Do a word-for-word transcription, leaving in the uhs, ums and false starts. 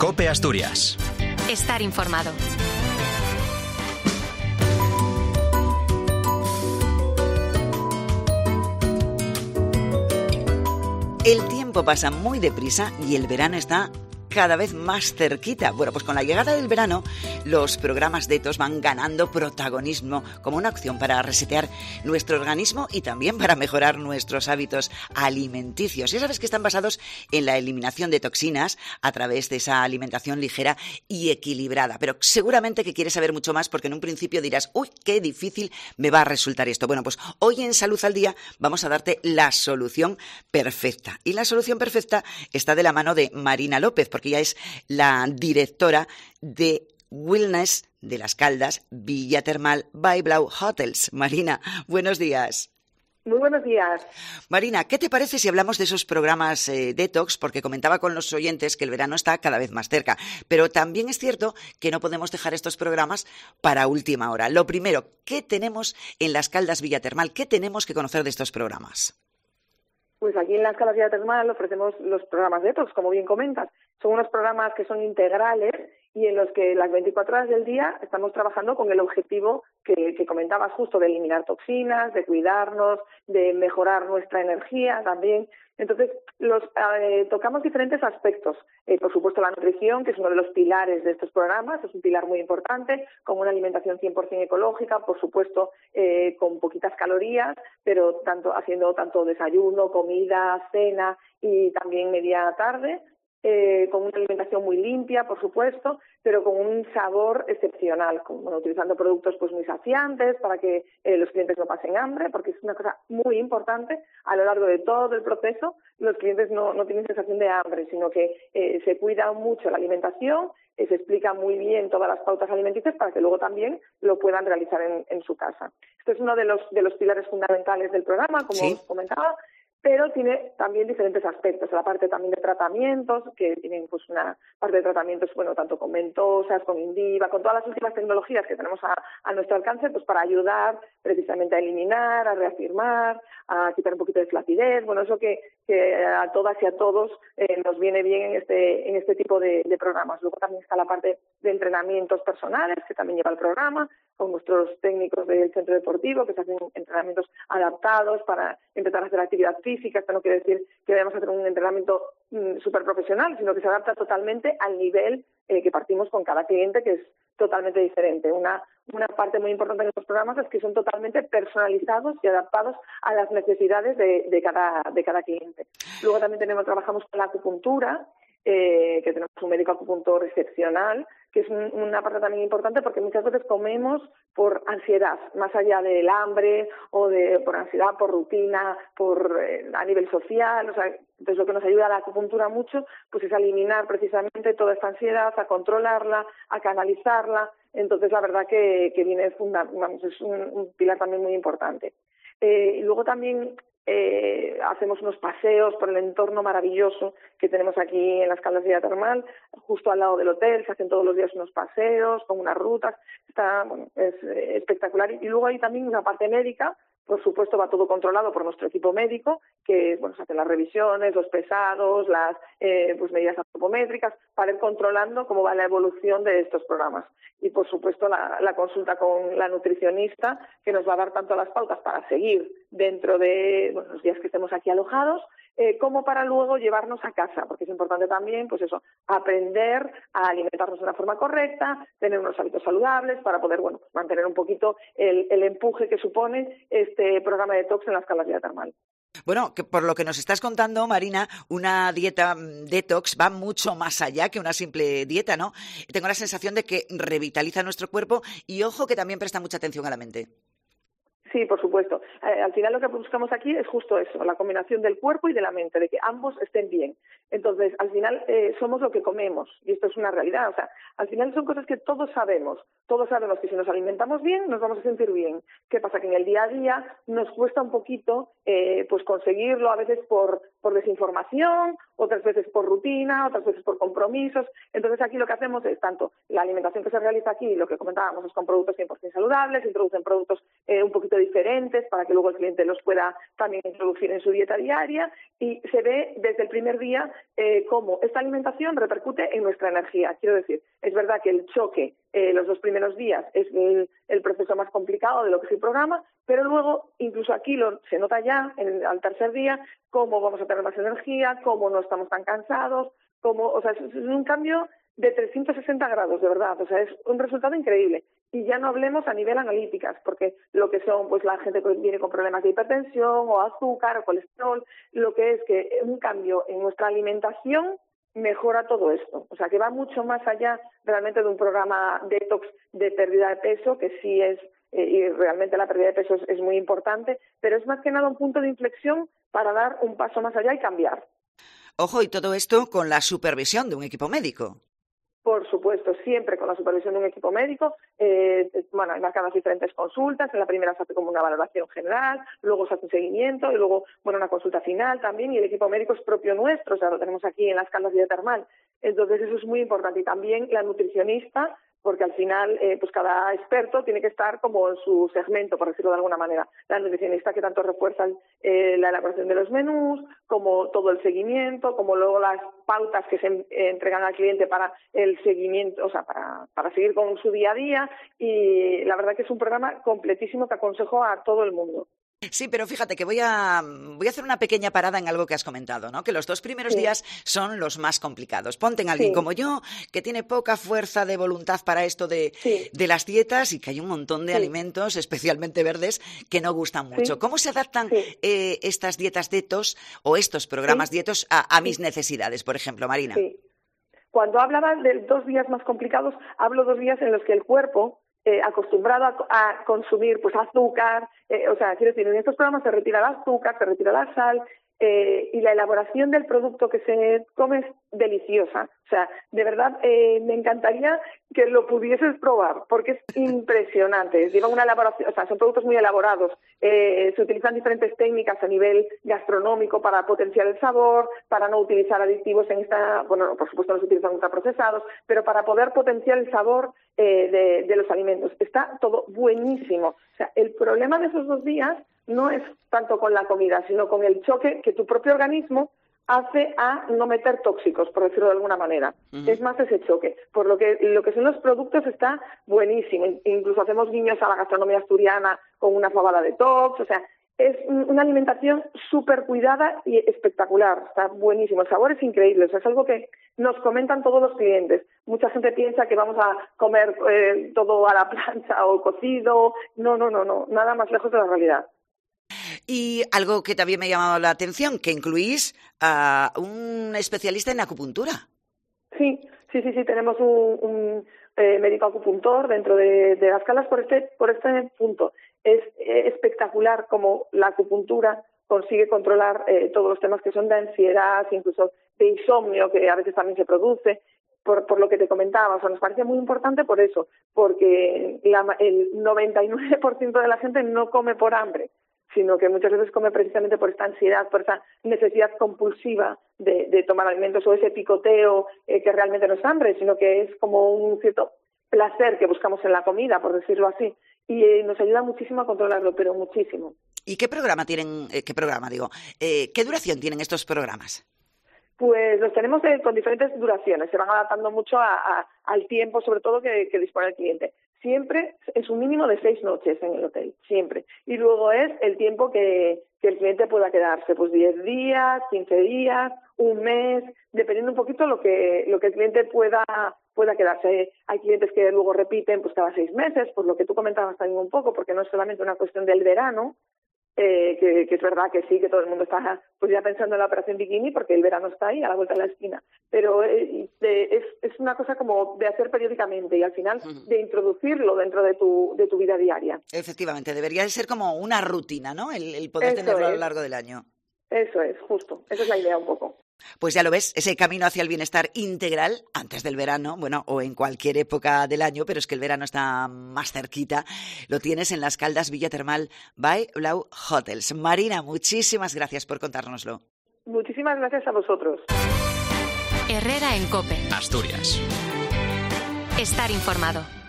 COPE Asturias. Estar informado. El tiempo pasa muy deprisa y el verano está cada vez más cerquita. Bueno, pues con la llegada del verano, los programas detox van ganando protagonismo como una opción para resetear nuestro organismo y también para mejorar nuestros hábitos alimenticios. Ya sabes que están basados en la eliminación de toxinas a través de esa alimentación ligera y equilibrada. Pero seguramente que quieres saber mucho más porque en un principio dirás, uy, qué difícil me va a resultar esto. Bueno, pues hoy en Salud al Día vamos a darte la solución perfecta. Y la solución perfecta está de la mano de Marina López, porque ella es la directora de Wellness de Las Caldas, Villa Termal by Blau Hotels. Marina, buenos días. Muy buenos días. Marina, ¿qué te parece si hablamos de esos programas eh, detox? Porque comentaba con los oyentes que el verano está cada vez más cerca, pero también es cierto que no podemos dejar estos programas para última hora. Lo primero, ¿qué tenemos en Las Caldas Villa Termal? ¿Qué tenemos que conocer de estos programas? Pues aquí en Las Caldas Villa Termal ofrecemos los programas detox, como bien comentas. Son unos programas que son integrales y en los que las veinticuatro horas del día estamos trabajando con el objetivo que, que comentabas justo de eliminar toxinas, de cuidarnos, de mejorar nuestra energía también. Entonces, los eh, tocamos diferentes aspectos. Eh, por supuesto, la nutrición, que es uno de los pilares de estos programas, es un pilar muy importante, con una alimentación cien por ciento ecológica, por supuesto, eh, con poquitas calorías, pero tanto haciendo tanto desayuno, comida, cena y también media tarde. Eh, con una alimentación muy limpia, por supuesto, pero con un sabor excepcional, con, bueno, utilizando productos pues muy saciantes para que eh, los clientes no pasen hambre, porque es una cosa muy importante. A lo largo de todo el proceso, los clientes no, no tienen sensación de hambre, sino que eh, se cuida mucho la alimentación, eh, se explica muy bien todas las pautas alimenticias para que luego también lo puedan realizar en, en su casa. Esto es uno de los, de los pilares fundamentales del programa, como ¿Sí? os comentaba, pero tiene también diferentes aspectos, la parte también de tratamientos, que tienen pues una parte de tratamientos, bueno, tanto con ventosas, con Indiva, con todas las últimas tecnologías que tenemos a, a nuestro alcance, pues para ayudar precisamente a eliminar, a reafirmar, a quitar un poquito de flacidez, bueno, eso que, que a todas y a todos eh, nos viene bien en este, en este tipo de, de programas. Luego también está la parte de entrenamientos personales, que también lleva el programa, con nuestros técnicos del centro deportivo, que se hacen entrenamientos adaptados para empezar a hacer actividad física. Esto no quiere decir que vayamos a hacer un entrenamiento mm, súper profesional, sino que se adapta totalmente al nivel eh, que partimos con cada cliente, que es totalmente diferente. Una, una parte muy importante de estos programas es que son totalmente personalizados y adaptados a las necesidades de, de, cada, de cada cliente. Luego también tenemos, trabajamos con la acupuntura, eh, que tenemos un médico acupuntor excepcional, que es un, una parte también importante porque muchas veces comemos por ansiedad, más allá del hambre o de por ansiedad, por rutina, por eh, a nivel social. O sea, entonces lo que nos ayuda a la acupuntura mucho pues es a eliminar precisamente toda esta ansiedad, a controlarla, a canalizarla. Entonces la verdad que, que viene funda, vamos, es un, un pilar también muy importante. Eh, y luego también Eh, hacemos unos paseos por el entorno maravilloso que tenemos aquí en Las Caldas Villa Termal, justo al lado del hotel. Se hacen todos los días unos paseos con unas rutas. Está, bueno, es eh, espectacular. Y luego hay también una parte médica. Por supuesto, va todo controlado por nuestro equipo médico, que bueno, se hacen las revisiones, los pesados, las eh, pues medidas antropométricas, para ir controlando cómo va la evolución de estos programas. Y, por supuesto, la, la consulta con la nutricionista, que nos va a dar tanto las pautas para seguir dentro de bueno, los días que estemos aquí alojados, eh, como para luego llevarnos a casa, porque es importante también, pues eso, aprender a alimentarnos de una forma correcta, tener unos hábitos saludables para poder, bueno, mantener un poquito el, el empuje que supone este programa de detox en Las Caldas Villa Termal. Bueno, que por lo que nos estás contando, Marina, una dieta detox va mucho más allá que una simple dieta, ¿no? Tengo la sensación de que revitaliza nuestro cuerpo y, ojo, que también presta mucha atención a la mente. Sí, por supuesto. Eh, al final lo que buscamos aquí es justo eso, la combinación del cuerpo y de la mente, de que ambos estén bien. Entonces, al final eh, somos lo que comemos y esto es una realidad. O sea, al final son cosas que todos sabemos. Todos sabemos que si nos alimentamos bien, nos vamos a sentir bien. ¿Qué pasa? Que en el día a día nos cuesta un poquito eh, pues conseguirlo, a veces por, por desinformación, otras veces por rutina, otras veces por compromisos. Entonces, aquí lo que hacemos es tanto la alimentación que se realiza aquí, lo que comentábamos, es con productos cien por ciento saludables, introducen productos eh, un poquito diferentes para que luego el cliente los pueda también introducir en su dieta diaria y se ve desde el primer día eh, cómo esta alimentación repercute en nuestra energía. Quiero decir, es verdad que el choque eh, los dos primeros días es el, el proceso más complicado de lo que es el programa, pero luego, incluso aquí lo, se nota ya en, al tercer día, cómo vamos a tener más energía, cómo no estamos tan cansados, cómo, o sea, es, es un cambio de trescientos sesenta grados, de verdad, o sea, es un resultado increíble. Y ya no hablemos a nivel analíticas, porque lo que son, pues la gente que viene con problemas de hipertensión o azúcar o colesterol, lo que es que un cambio en nuestra alimentación mejora todo esto. O sea, que va mucho más allá realmente de un programa detox de pérdida de peso, que sí es, eh, y realmente la pérdida de peso es, es muy importante, pero es más que nada un punto de inflexión para dar un paso más allá y cambiar. Ojo, y todo esto con la supervisión de un equipo médico. Por supuesto, siempre con la supervisión de un equipo médico. Eh, bueno, hay marcadas diferentes consultas. En la primera se hace como una valoración general, luego se hace un seguimiento y luego, bueno, una consulta final también. Y el equipo médico es propio nuestro, o sea, lo tenemos aquí en las Caldas Biotermal. Entonces, eso es muy importante. Y también la nutricionista, porque al final, eh, pues cada experto tiene que estar como en su segmento, por decirlo de alguna manera. La nutricionista que tanto refuerza eh, la elaboración de los menús, como todo el seguimiento, como luego las pautas que se eh, entregan al cliente para el seguimiento, o sea, para, para seguir con su día a día. Y la verdad que es un programa completísimo que aconsejo a todo el mundo. Sí, pero fíjate que voy a, voy a hacer una pequeña parada en algo que has comentado, ¿no? Que los dos primeros sí. días son los más complicados. Ponte en alguien sí. como yo, que tiene poca fuerza de voluntad para esto de, sí. de las dietas y que hay un montón de sí. alimentos, especialmente verdes, que no gustan mucho. Sí. ¿Cómo se adaptan sí. eh, estas dietas dietos o estos programas sí. dietos a, a mis sí. necesidades, por ejemplo, Marina? Sí. Cuando hablaba de dos días más complicados, hablo dos días en los que el cuerpo... Eh, acostumbrado a, a consumir pues azúcar, eh, o sea, quiero decir, en estos programas se retira el azúcar, se retira la sal, eh, y la elaboración del producto que se come es deliciosa. O sea, de verdad, eh, me encantaría que lo pudieses probar, porque es impresionante. Lleva una elaboración, o sea, son productos muy elaborados. Eh, se utilizan diferentes técnicas a nivel gastronómico para potenciar el sabor, para no utilizar aditivos en esta, bueno, por supuesto no se utilizan ultraprocesados, pero para poder potenciar el sabor eh, de, de los alimentos. Está todo buenísimo. O sea, el problema de esos dos días no es tanto con la comida, sino con el choque que tu propio organismo hace a no meter tóxicos, por decirlo de alguna manera. Uh-huh. Es más ese choque. Por lo que lo que son los productos está buenísimo. Incluso hacemos guiños a la gastronomía asturiana con una fabada de tox. O sea, es una alimentación súper cuidada y espectacular. Está buenísimo. El sabor es increíble. O sea, es algo que nos comentan todos los clientes. Mucha gente piensa que vamos a comer eh, todo a la plancha o cocido. No, no, no, no. Nada más lejos de la realidad. Y algo que también me ha llamado la atención, que incluís a un especialista en acupuntura. Sí, sí, sí, sí, tenemos un, un eh, médico acupuntor dentro de, de las Caldas por este, por este punto. Es eh, espectacular cómo la acupuntura consigue controlar eh, todos los temas que son de ansiedad, incluso de insomnio, que a veces también se produce. Por, por lo que te comentaba, o sea, nos parece muy importante por eso, porque la, el noventa y nueve por ciento de la gente no come por hambre, sino que muchas veces come precisamente por esta ansiedad, por esa necesidad compulsiva de, de tomar alimentos o ese picoteo eh, que realmente no es hambre, sino que es como un cierto placer que buscamos en la comida, por decirlo así, y eh, nos ayuda muchísimo a controlarlo, pero muchísimo. ¿Y qué programa tienen, eh, qué programa digo, eh, qué duración tienen estos programas? Pues los tenemos eh, con diferentes duraciones, se van adaptando mucho a, a, al tiempo, sobre todo, que, que dispone el cliente. Siempre es un mínimo de seis noches en el hotel, siempre. Y luego es el tiempo que, que el cliente pueda quedarse, pues diez días, quince días, un mes, dependiendo un poquito lo que lo que el cliente pueda pueda quedarse. Hay clientes que luego repiten pues cada seis meses, por lo que tú comentabas también un poco, porque no es solamente una cuestión del verano, Eh, que, que es verdad que sí, que todo el mundo está pues ya pensando en la operación bikini porque el verano está ahí a la vuelta de la esquina, pero eh, de, es, es una cosa como de hacer periódicamente y al final uh-huh. de introducirlo dentro de tu de tu vida diaria. Efectivamente, debería de ser como una rutina, ¿no? El, el poder Eso tenerlo es. a lo largo del año. Eso es, justo, esa es la idea un poco. Pues ya lo ves, ese camino hacia el bienestar integral antes del verano, bueno, o en cualquier época del año, pero es que el verano está más cerquita, lo tienes en las Caldas Villatermal by Blau Hotels. Marina, muchísimas gracias por contárnoslo. Muchísimas gracias a vosotros. Herrera en COPE. Asturias. Estar informado.